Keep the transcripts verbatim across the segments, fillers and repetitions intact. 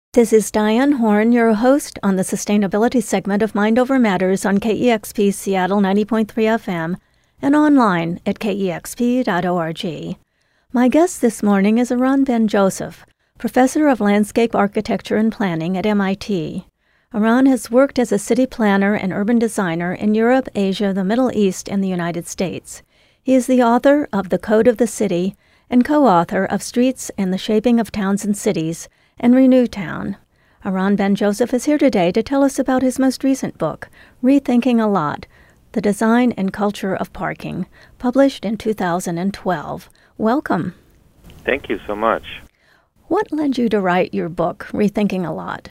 This is Diane Horn, your host on the sustainability segment of Mind Over Matters on K E X P Seattle ninety point three F M and online at K E X P dot org. My guest this morning is Eran Ben-Joseph, professor of landscape architecture and planning at M I T. Eran has worked as a city planner and urban designer in Europe, Asia, the Middle East, and the United States. He is the author of The Code of the City and co-author of Streets and the Shaping of Towns and Cities and Renew Town. Eran Ben-Joseph is here today to tell us about his most recent book, Rethinking a Lot, The Design and Culture of Parking, published in two thousand twelve. Welcome. Thank you so much. What led you to write your book, Rethinking a Lot?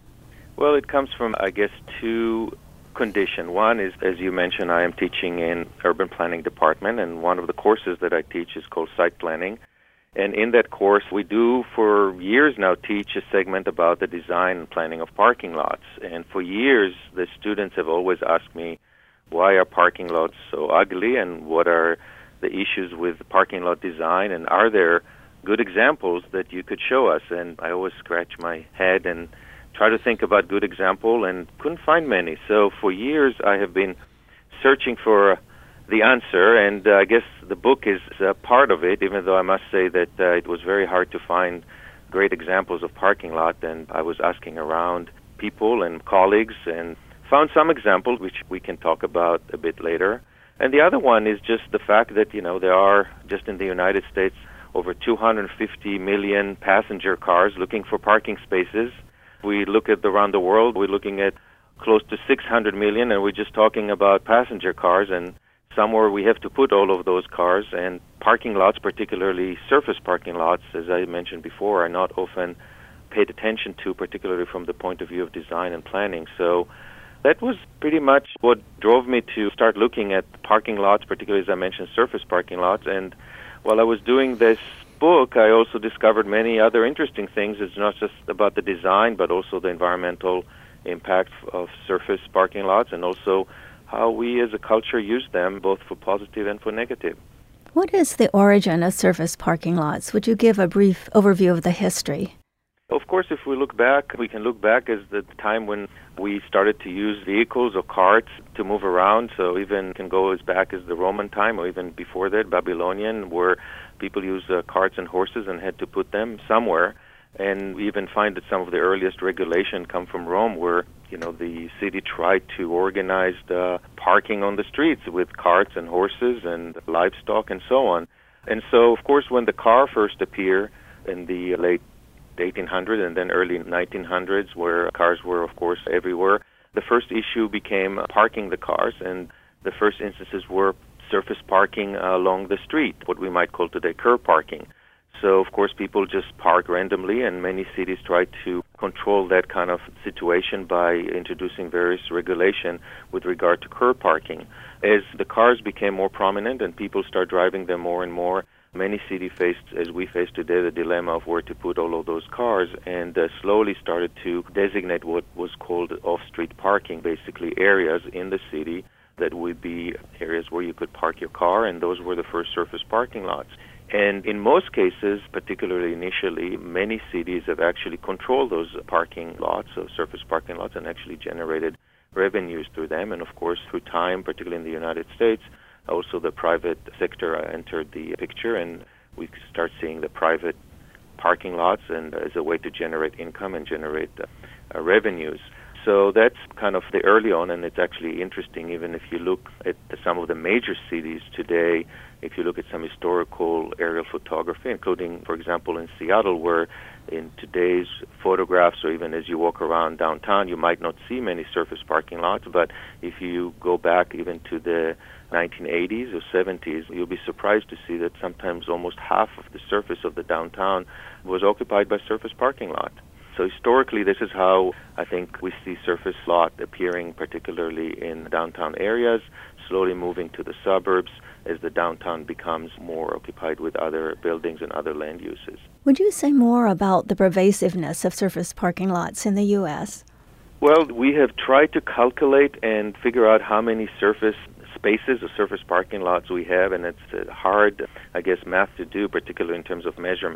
Well, it comes from, I guess, two conditions. One is, as you mentioned, I am teaching in urban planning department, and one of the courses that I teach is called site planning. And in that course, we do for years now teach a segment about the design and planning of parking lots. And for years, the students have always asked me, why are parking lots so ugly, and what are the issues with parking lot design, and are there good examples that you could show us? And I always scratch my head and try to think about good example and couldn't find many. So for years, I have been searching for the answer, and uh, I guess the book is uh, part of it, even though I must say that uh, it was very hard to find great examples of parking lot, and I was asking around people and colleagues and found some examples which we can talk about a bit later. And the other one is just the fact that, you know, there are, just in the United States, over two hundred fifty million passenger cars looking for parking spaces. We look at around the world, we're looking at close to six hundred million, and we're just talking about passenger cars, and somewhere we have to put all of those cars, and parking lots, particularly surface parking lots, as I mentioned before, are not often paid attention to, particularly from the point of view of design and planning. So that was pretty much what drove me to start looking at parking lots, particularly, as I mentioned, surface parking lots. And while I was doing this book, I also discovered many other interesting things. It's not just about the design, but also the environmental impact of surface parking lots, and also how we as a culture use them, both for positive and for negative. What is the origin of surface parking lots? Would you give a brief overview of the history? Of course, if we look back, we can look back as the time when we started to use vehicles or carts to move around. So even can go as back as the Roman time, or even before that, Babylonian, where people used uh, carts and horses and had to put them somewhere. And we even find that some of the earliest regulation come from Rome, where, you know, the city tried to organize the parking on the streets with carts and horses and livestock and so on. And so, of course, when the car first appeared in the late eighteen hundreds and then early nineteen hundreds, where cars were, of course, everywhere, the first issue became parking the cars, and the first instances were surface parking uh, along the street, what we might call today curb parking. So, of course, people just park randomly, and many cities try to control that kind of situation by introducing various regulation with regard to curb parking. As the cars became more prominent and people start driving them more and more, many cities faced, as we face today, the dilemma of where to put all of those cars, and uh, slowly started to designate what was called off-street parking, basically areas in the city that would be areas where you could park your car, and those were the first surface parking lots. And in most cases, particularly initially, many cities have actually controlled those parking lots, so surface parking lots, and actually generated revenues through them. And of course, through time, particularly in the United States, also the private sector entered the picture, and we start seeing the private parking lots and as a way to generate income and generate uh, revenues. So that's kind of the early on, and it's actually interesting, even if you look at some of the major cities today, if you look at some historical aerial photography, including, for example, in Seattle, where in today's photographs, or even as you walk around downtown, you might not see many surface parking lots, but if you go back even to the nineteen eighties or seventies, you'll be surprised to see that sometimes almost half of the surface of the downtown was occupied by surface parking lot. So historically, this is how I think we see surface lot appearing, particularly in downtown areas, slowly moving to the suburbs as the downtown becomes more occupied with other buildings and other land uses. Would you say more about the pervasiveness of surface parking lots in the U S? Well, we have tried to calculate and figure out how many surface spaces or surface parking lots we have, and it's hard, I guess, math to do, particularly in terms of measurement.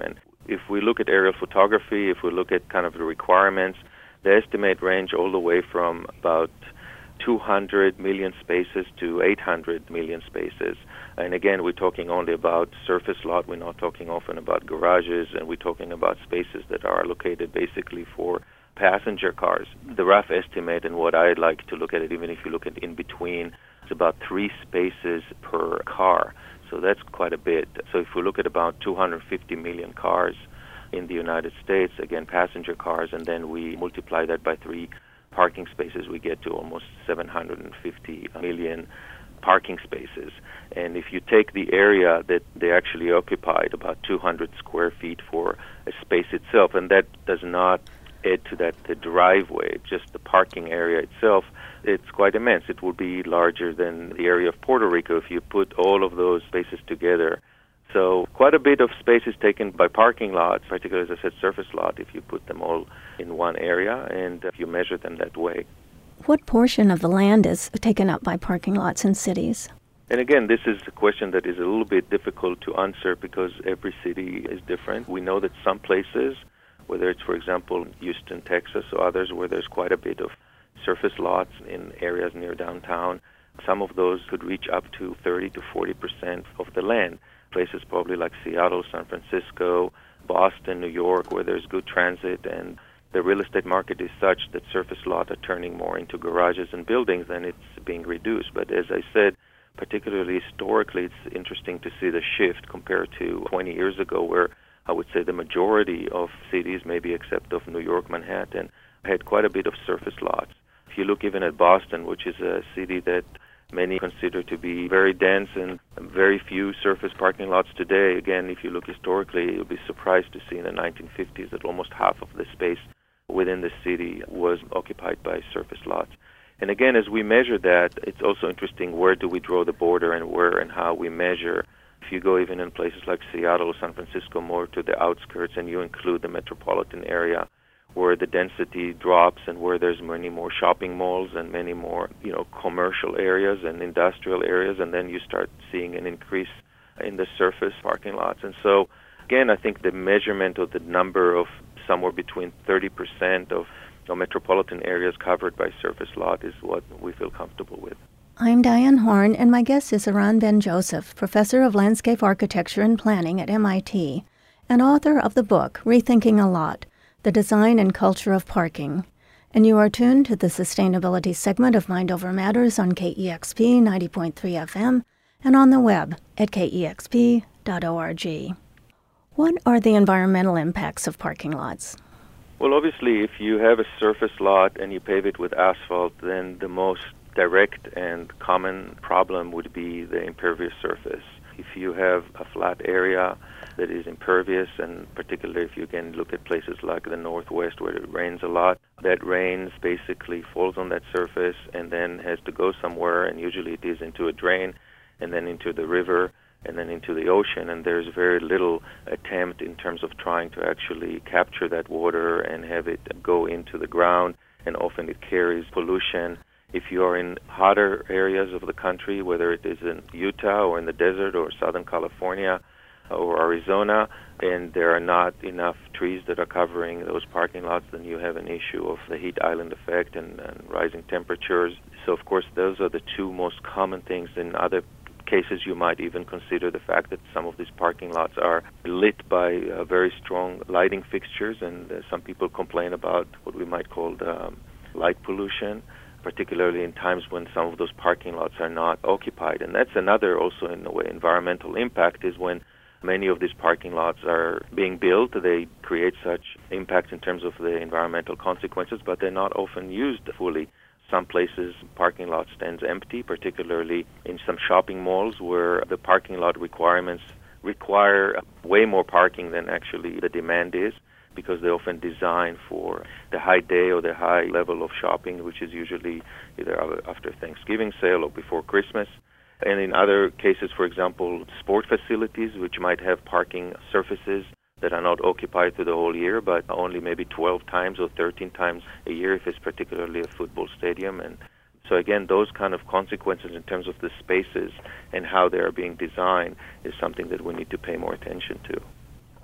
If we look at aerial photography, if we look at kind of the requirements, the estimate range all the way from about two hundred million spaces to eight hundred million spaces. And again, we're talking only about surface lot. We're not talking often about garages, and we're talking about spaces that are allocated basically for passenger cars. The rough estimate, and what I like to look at it, even if you look at in between, it's about three spaces per car. So that's quite a bit. So if we look at about two hundred fifty million cars in the United States, again, passenger cars, and then we multiply that by three parking spaces, we get to almost seven hundred fifty million parking spaces. And if you take the area that they actually occupied, about two hundred square feet for a space itself, and that does not add to that the driveway, just the parking area itself, it's quite immense. It will be larger than the area of Puerto Rico if you put all of those spaces together. So quite a bit of space is taken by parking lots, particularly, as I said, surface lot, if you put them all in one area and if you measure them that way. What portion of the land is taken up by parking lots in cities? And again, this is a question that is a little bit difficult to answer because every city is different. We know that some places, whether it's, for example, Houston, Texas, or others where there's quite a bit of surface lots in areas near downtown, some of those could reach up to thirty to forty percent of the land. Places probably like Seattle, San Francisco, Boston, New York, where there's good transit and the real estate market is such that surface lots are turning more into garages and buildings and it's being reduced. But as I said, particularly historically, it's interesting to see the shift compared to twenty years ago where I would say the majority of cities, maybe except of New York, Manhattan, had quite a bit of surface lots. If you look even at Boston, which is a city that many consider to be very dense and very few surface parking lots today, again, if you look historically, you'll be surprised to see in the nineteen fifties that almost half of the space within the city was occupied by surface lots. And again, as we measure that, it's also interesting where do we draw the border and where and how we measure. If you go even in places like Seattle or San Francisco, more to the outskirts, and you include the metropolitan area, where the density drops and where there's many more shopping malls and many more, you know, commercial areas and industrial areas, and then you start seeing an increase in the surface parking lots. And so, again, I think the measurement of the number of somewhere between thirty percent of you know, metropolitan areas covered by surface lot is what we feel comfortable with. I'm Diane Horn, and my guest is Eran Ben-Joseph, professor of landscape architecture and planning at M I T, and author of the book Rethinking a Lot, The Design and Culture of Parking. And you are tuned to the sustainability segment of Mind Over Matters on K E X P ninety point three F M and on the web at K E X P dot org. What are the environmental impacts of parking lots? Well, obviously, if you have a surface lot and you pave it with asphalt, then the most direct and common problem would be the impervious surface. If you have a flat area that is impervious, and particularly if you can look at places like the Northwest where it rains a lot, that rain basically falls on that surface and then has to go somewhere, and usually it is into a drain and then into the river and then into the ocean, and there's very little attempt in terms of trying to actually capture that water and have it go into the ground, and often it carries pollution. If you are in hotter areas of the country, whether it is in Utah or in the desert or Southern California or Arizona, and there are not enough trees that are covering those parking lots, then you have an issue of the heat island effect and, and rising temperatures. So, of course, those are the two most common things. In other cases, you might even consider the fact that some of these parking lots are lit by uh, very strong lighting fixtures, and uh, some people complain about what we might call the, um, light pollution, particularly in times when some of those parking lots are not occupied. And that's another also, in a way, environmental impact, is when many of these parking lots are being built, they create such impact in terms of the environmental consequences, but they're not often used fully. Some places, parking lot stands empty, particularly in some shopping malls where the parking lot requirements require way more parking than actually the demand is, because they often design for the high day or the high level of shopping, which is usually either after Thanksgiving sale or before Christmas. And in other cases, for example, sport facilities, which might have parking surfaces that are not occupied through the whole year, but only maybe twelve times or thirteen times a year if it's particularly a football stadium. And so again, those kind of consequences in terms of the spaces and how they are being designed is something that we need to pay more attention to.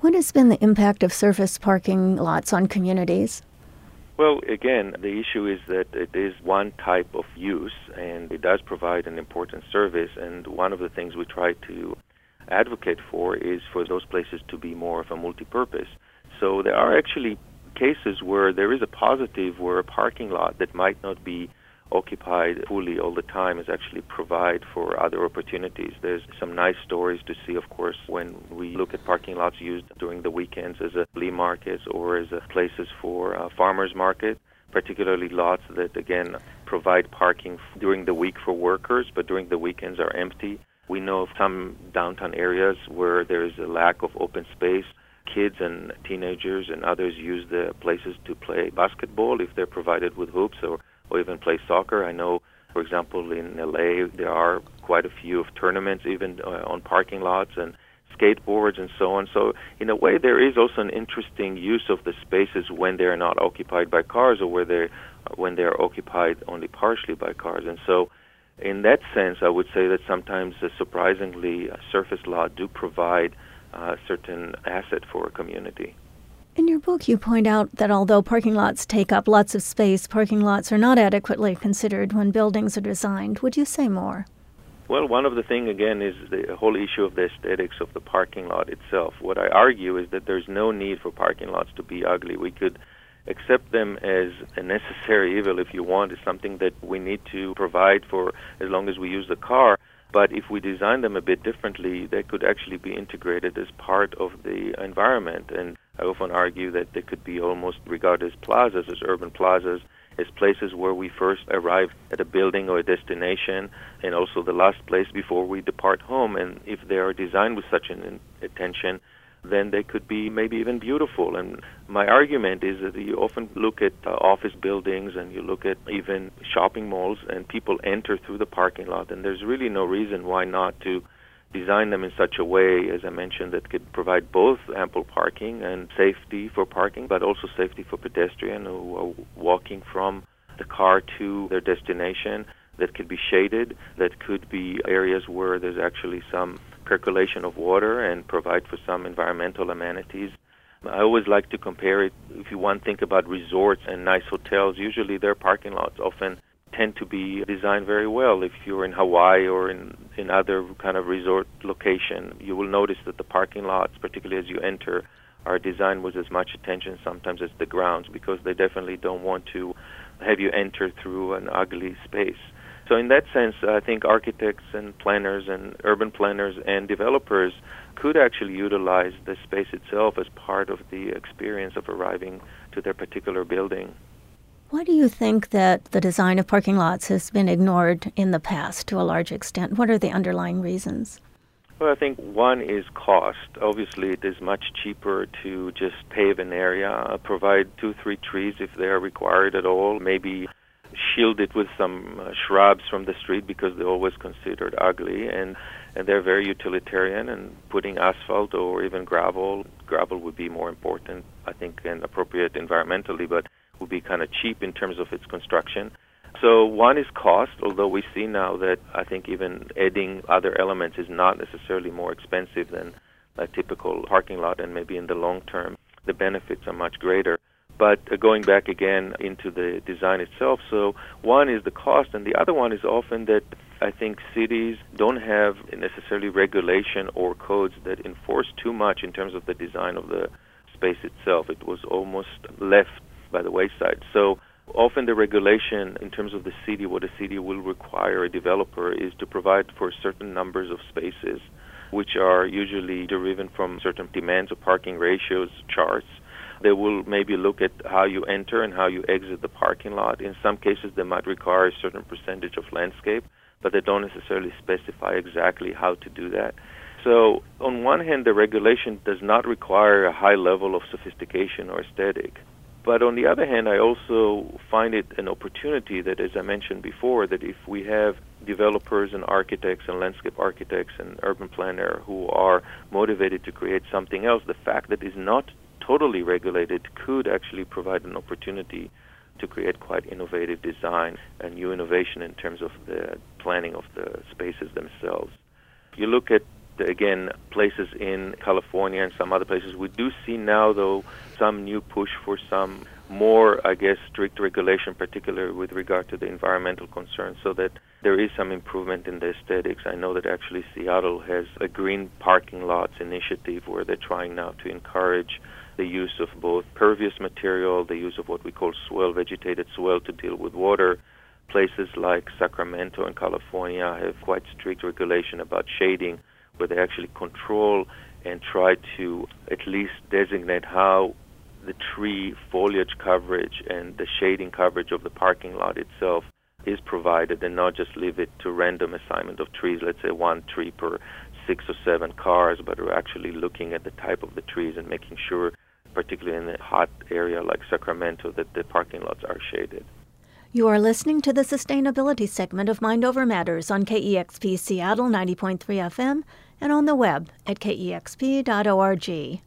What has been the impact of surface parking lots on communities? Well, again, the issue is that it is one type of use, and it does provide an important service. And one of the things we try to advocate for is for those places to be more of a multi-purpose. So there are actually cases where there is a positive, where a parking lot that might not be occupied fully all the time is actually provide for other opportunities. There's some nice stories to see, of course, when we look at parking lots used during the weekends as a flea markets or as a places for uh, farmers market, particularly lots that, again, provide parking during the week for workers, but during the weekends are empty. We know of some downtown areas where there is a lack of open space. Kids and teenagers and others use the places to play basketball if they're provided with hoops, or or even play soccer. I know, for example, in L A, there are quite a few of tournaments even uh, on parking lots and skateboards and so on. So in a way, there is also an interesting use of the spaces when they're not occupied by cars or where they when they're occupied only partially by cars. And so in that sense, I would say that sometimes, uh, surprisingly, a surface lot do provide a certain asset for a community. In your book, you point out that although parking lots take up lots of space, parking lots are not adequately considered when buildings are designed. Would you say more? Well, one of the things, again, is the whole issue of the aesthetics of the parking lot itself. What I argue is that there's no need for parking lots to be ugly. We could accept them as a necessary evil, if you want. It's something that we need to provide for as long as we use the car. But if we design them a bit differently, they could actually be integrated as part of the environment. And I often argue that they could be almost regarded as plazas, as urban plazas, as places where we first arrive at a building or a destination, and also the last place before we depart home. And if they are designed with such an intention, then they could be maybe even beautiful. And my argument is that you often look at uh, office buildings and you look at even shopping malls, and people enter through the parking lot, and there's really no reason why not to design them in such a way, as I mentioned, that could provide both ample parking and safety for parking, but also safety for pedestrians who are walking from the car to their destination, that could be shaded, that could be areas where there's actually some percolation of water and provide for some environmental amenities. I always like to compare it, if you want to think about resorts and nice hotels, usually their parking lots often tend to be designed very well. If you're in Hawaii or in, in other kind of resort location, you will notice that the parking lots, particularly as you enter, are designed with as much attention sometimes as the grounds, because they definitely don't want to have you enter through an ugly space. So in that sense, I think architects and planners and urban planners and developers could actually utilize the space itself as part of the experience of arriving to their particular building. Why do you think that the design of parking lots has been ignored in the past to a large extent? What are the underlying reasons? Well, I think one is cost. Obviously, it is much cheaper to just pave an area, provide two, three trees if they are required at all, maybe shield it with some uh, shrubs from the street because they're always considered ugly, and, and they're very utilitarian, and putting asphalt or even gravel, gravel would be more important, I think, and appropriate environmentally, but would be kind of cheap in terms of its construction. So one is cost, although we see now that I think even adding other elements is not necessarily more expensive than a typical parking lot, and maybe in the long term the benefits are much greater. But uh, going back again into the design itself, so one is the cost, and the other one is often that I think cities don't have necessarily regulation or codes that enforce too much in terms of the design of the space itself. It was almost left by the wayside. So often the regulation in terms of the city, what a city will require a developer is to provide for certain numbers of spaces, which are usually derived from certain demands of parking ratios charts. They will maybe look at how you enter and how you exit the parking lot. In some cases, they might require a certain percentage of landscape, but they don't necessarily specify exactly how to do that. So on one hand, the regulation does not require a high level of sophistication or aesthetic. But on the other hand, I also find it an opportunity that, as I mentioned before, that if we have developers and architects and landscape architects and urban planners who are motivated to create something else, the fact that it's not totally regulated could actually provide an opportunity to create quite innovative design and new innovation in terms of the planning of the spaces themselves. If you look at again, places in California and some other places. We do see now, though, some new push for some more, I guess, strict regulation, particularly with regard to the environmental concerns, so that there is some improvement in the aesthetics. I know that actually Seattle has a green parking lots initiative where they're trying now to encourage the use of both pervious material, the use of what we call swale, vegetated swale to deal with water. Places like Sacramento and California have quite strict regulation about shading, where they actually control and try to at least designate how the tree foliage coverage and the shading coverage of the parking lot itself is provided, and not just leave it to random assignment of trees, let's say one tree per six or seven cars, but we're actually looking at the type of the trees and making sure, particularly in a hot area like Sacramento, that the parking lots are shaded. You are listening to the sustainability segment of Mind Over Matters on K E X P Seattle ninety point three F M and on the web at K E X P dot org.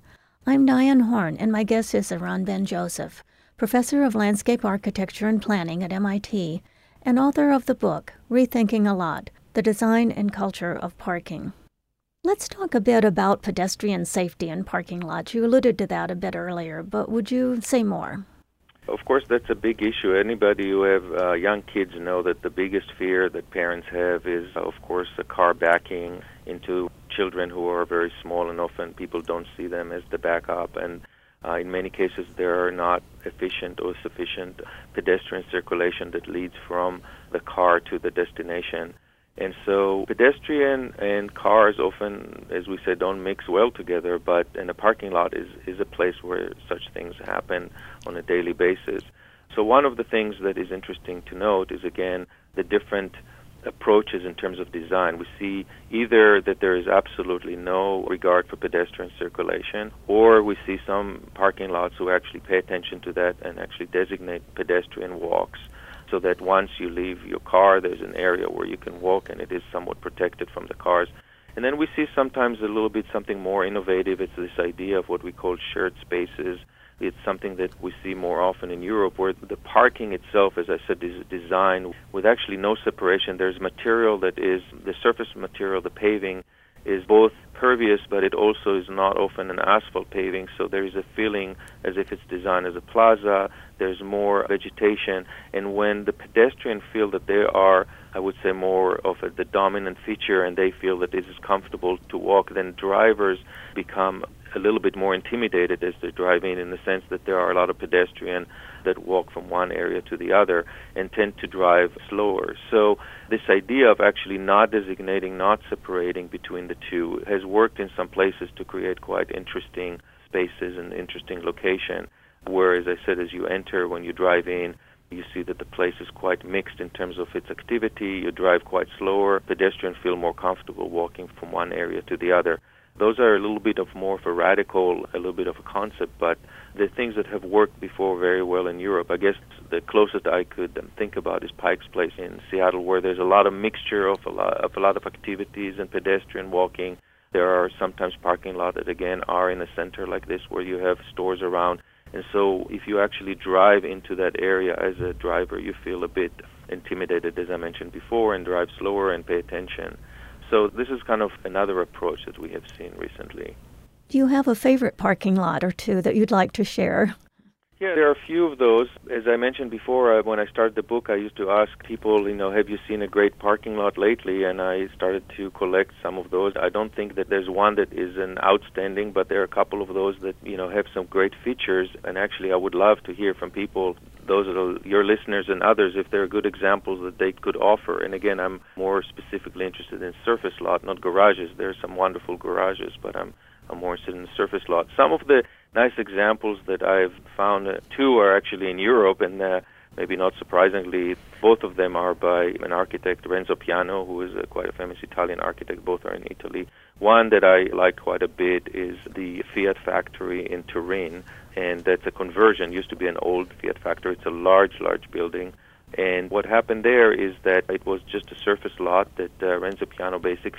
I'm Diane Horn, and my guest is Eran Ben-Joseph, professor of landscape architecture and planning at M I T and author of the book Rethinking a Lot, The Design and Culture of Parking. Let's talk a bit about pedestrian safety in parking lots. You alluded to that a bit earlier, but would you say more? Of course, that's a big issue. Anybody who have uh, young kids know that the biggest fear that parents have is, of course, a car backing into children who are very small, and often people don't see them as the backup. And uh, in many cases, there are not efficient or sufficient pedestrian circulation that leads from the car to the destination. And so pedestrian and cars often, as we said, don't mix well together, but in a parking lot is, is a place where such things happen on a daily basis. So one of the things that is interesting to note is, again, the different approaches in terms of design. We see either that there is absolutely no regard for pedestrian circulation, or we see some parking lots who actually pay attention to that and actually designate pedestrian walks, so that once you leave your car, there's an area where you can walk and it is somewhat protected from the cars. And then we see sometimes a little bit something more innovative. It's this idea of what we call shared spaces. It's something that we see more often in Europe, where the parking itself, as I said, is designed with actually no separation. There's material that is, the surface material, the paving, is both pervious, but it also is not often an asphalt paving, so there is a feeling as if it's designed as a plaza. There's more vegetation, and when the pedestrian feel that they are, I would say, more of a, the dominant feature, and they feel that this is comfortable to walk, then drivers become a little bit more intimidated as they're driving, in the sense that there are a lot of pedestrians that walk from one area to the other and tend to drive slower. So this idea of actually not designating, not separating between the two has worked in some places to create quite interesting spaces and interesting location, where, as I said, as you enter, when you drive in, you see that the place is quite mixed in terms of its activity. You drive quite slower. Pedestrians feel more comfortable walking from one area to the other. Those are a little bit of more of a radical, a little bit of a concept, but the things that have worked before very well in Europe. I guess the closest I could um, think about is Pike's Place in Seattle, where there's a lot of mixture of a lot of, a lot of activities and pedestrian walking. There are sometimes parking lots that, again, are in a center like this where you have stores around. And so if you actually drive into that area as a driver, you feel a bit intimidated, as I mentioned before, and drive slower and pay attention. So this is kind of another approach that we have seen recently. Do you have a favorite parking lot or two that you'd like to share? Yeah, there are a few of those. As I mentioned before, uh, when I started the book, I used to ask people, you know, have you seen a great parking lot lately? And I started to collect some of those. I don't think that there's one that is an outstanding, but there are a couple of those that, you know, have some great features. And actually, I would love to hear from people, those are your listeners and others, if there are good examples that they could offer. And again, I'm more specifically interested in surface lot, not garages. There are some wonderful garages, but I'm, I'm more interested in the surface lot. Some of the nice examples that I've found, uh, two are actually in Europe, and uh, maybe not surprisingly, both of them are by an architect, Renzo Piano, who is a, quite a famous Italian architect. Both are in Italy. One that I like quite a bit is the Fiat factory in Turin, and that's a conversion. It used to be an old Fiat factory. It's a large, large building. And what happened there is that it was just a surface lot that uh, Renzo Piano basically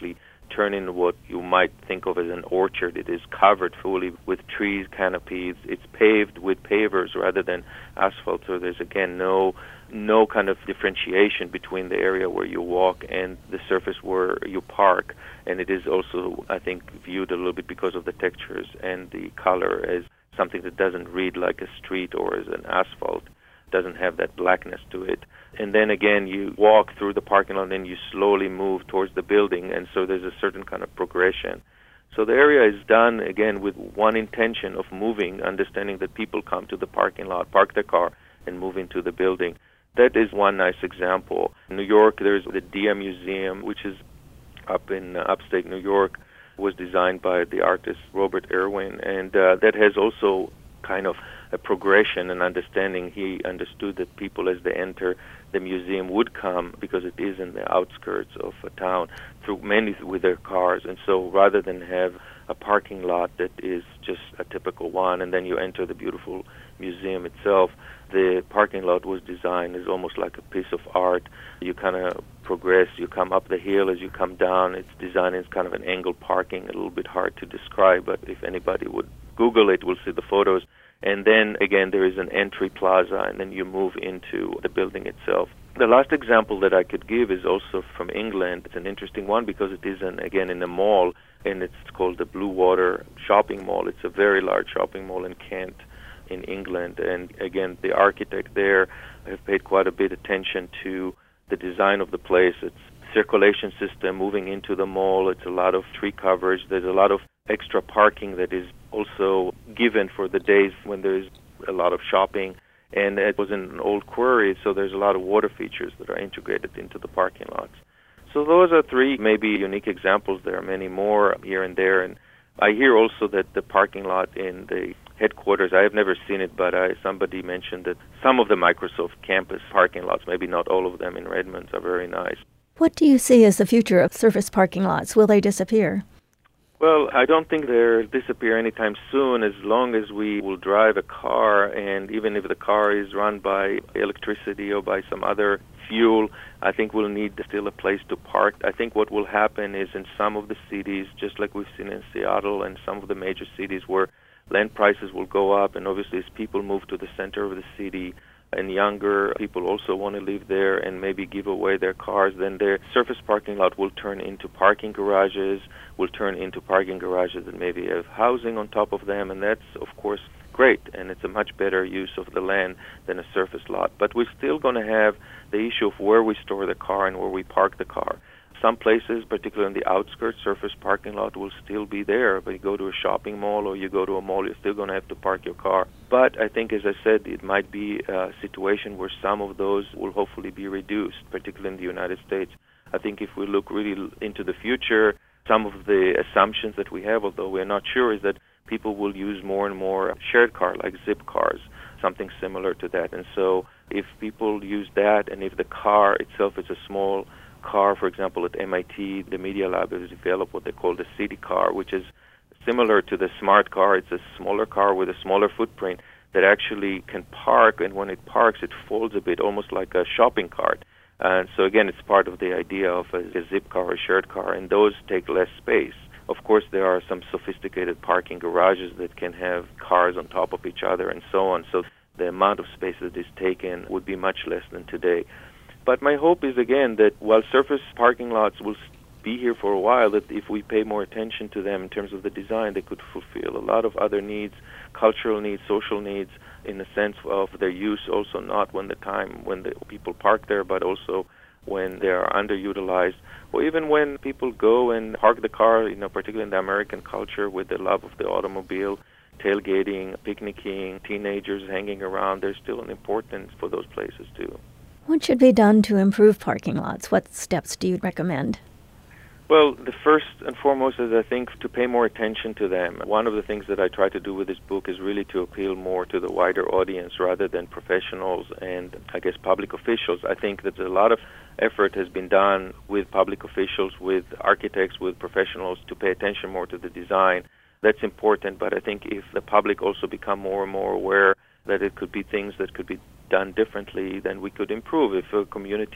turn into what you might think of as an orchard. It is covered fully with trees, canopies. It's paved with pavers rather than asphalt, so there's, again, no no kind of differentiation between the area where you walk and the surface where you park. And it is also, I think, viewed a little bit because of the textures and the color as something that doesn't read like a street or as an asphalt, doesn't have that blackness to it. And then again, you walk through the parking lot and then you slowly move towards the building, and so there's a certain kind of progression. So the area is done, again, with one intention of moving, understanding that people come to the parking lot, park their car, and move into the building. That is one nice example. In New York, there's the Dia Museum, which is up in uh, upstate New York, was designed by the artist Robert Irwin, and uh, that has also kind of a progression and understanding. He understood that people, as they enter the museum, would come, because it is in the outskirts of a town, through mainly with their cars. And so rather than have a parking lot that is just a typical one, and then you enter the beautiful museum itself, the parking lot was designed as almost like a piece of art. You kind of progress, you come up the hill, as you come down, it's designed as kind of an angled parking, a little bit hard to describe, but if anybody would Google it, will see the photos. And then, again, there is an entry plaza, and then you move into the building itself. The last example that I could give is also from England. It's an interesting one because it is, an, again, in a mall, and it's called the Blue Water Shopping Mall. It's a very large shopping mall in Kent, in England. And, again, the architect there have paid quite a bit of attention to the design of the place. It's circulation system moving into the mall. It's a lot of tree coverage. There's a lot of extra parking that is also given for the days when there's a lot of shopping. And it was in an old quarry, so there's a lot of water features that are integrated into the parking lots. So those are three maybe unique examples. There are many more here and there. And I hear also that the parking lot in the headquarters, I have never seen it, but I, somebody mentioned that some of the Microsoft campus parking lots, maybe not all of them in Redmond, are very nice. What do you see as the future of surface parking lots? Will they disappear? Well, I don't think they'll disappear anytime soon, as long as we will drive a car, and even if the car is run by electricity or by some other fuel, I think we'll need still a place to park. I think what will happen is in some of the cities, just like we've seen in Seattle and some of the major cities, where land prices will go up, and obviously as people move to the center of the city, and younger people also want to live there and maybe give away their cars, then their surface parking lot will turn into parking garages, will turn into parking garages that maybe have housing on top of them, and that's, of course, great, and it's a much better use of the land than a surface lot. But we're still going to have the issue of where we store the car and where we park the car. Some places, particularly in the outskirts, surface parking lot will still be there. But you go to a shopping mall or you go to a mall, you're still going to have to park your car. But I think, as I said, it might be a situation where some of those will hopefully be reduced, particularly in the United States. I think if we look really into the future, some of the assumptions that we have, although we're not sure, is that people will use more and more shared car, like zip cars, something similar to that. And so if people use that, and if the car itself is a small car, for example, at M I T, the Media Lab has developed what they call the city car, which is similar to the smart car. It's a smaller car with a smaller footprint that actually can park, and when it parks, it folds a bit, almost like a shopping cart. And so, again, it's part of the idea of a, a zip car or a shared car, and those take less space. Of course, there are some sophisticated parking garages that can have cars on top of each other and so on, so the amount of space that is taken would be much less than today. But my hope is, again, that while surface parking lots will be here for a while, that if we pay more attention to them in terms of the design, they could fulfill a lot of other needs, cultural needs, social needs, in the sense of their use also not when the time when the people park there, but also when they are underutilized, or even when people go and park the car, you know, particularly in the American culture with the love of the automobile, tailgating, picnicking, teenagers hanging around, there's still an importance for those places too. What should be done to improve parking lots? What steps do you recommend? Well, the first and foremost is, I think, to pay more attention to them. One of the things that I try to do with this book is really to appeal more to the wider audience rather than professionals and, I guess, public officials. I think that a lot of effort has been done with public officials, with architects, with professionals to pay attention more to the design. That's important, but I think if the public also become more and more aware that it could be things that could be done differently, then we could improve. If a community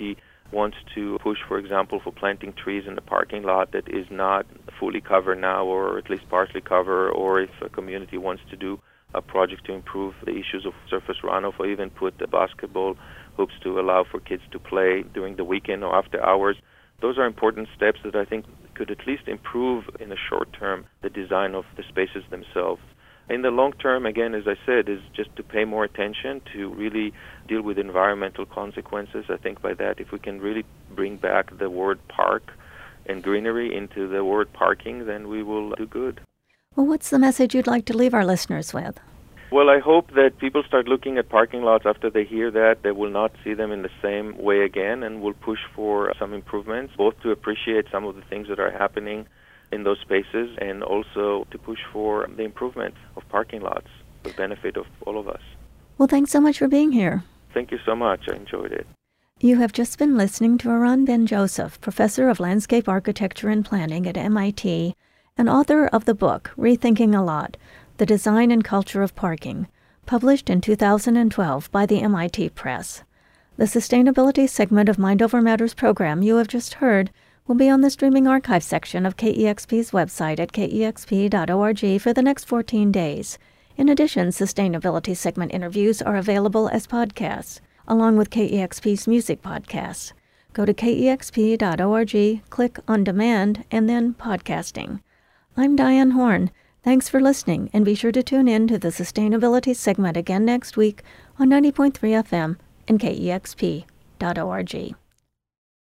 wants to push, for example, for planting trees in the parking lot that is not fully covered now, or at least partially covered, or if a community wants to do a project to improve the issues of surface runoff, or even put the basketball hoops to allow for kids to play during the weekend or after hours. Those are important steps that I think could at least improve in the short term the design of the spaces themselves. In the long term, again, as I said, is just to pay more attention to really deal with environmental consequences. I think by that, if we can really bring back the word park and greenery into the word parking, then we will do good. Well, what's the message you'd like to leave our listeners with? Well, I hope that people start looking at parking lots after they hear that. They will not see them in the same way again, and will push for some improvements, both to appreciate some of the things that are happening in those spaces, and also to push for the improvement of parking lots for the benefit of all of us. Well, thanks so much for being here. Thank you so much. I enjoyed it. You have just been listening to Eran Ben-Joseph, Professor of Landscape Architecture and Planning at M I T, and author of the book, Rethinking a Lot, The Design and Culture of Parking, published in two thousand twelve by the M I T Press. The sustainability segment of Mind Over Matters program you have just heard will be on the streaming archive section of K E X P's website at K E X P dot org for the next fourteen days. In addition, sustainability segment interviews are available as podcasts, along with K E X P's music podcasts. Go to K E X P dot org, click On Demand, and then Podcasting. I'm Diane Horn. Thanks for listening, and be sure to tune in to the sustainability segment again next week on ninety point three F M and K E X P dot org.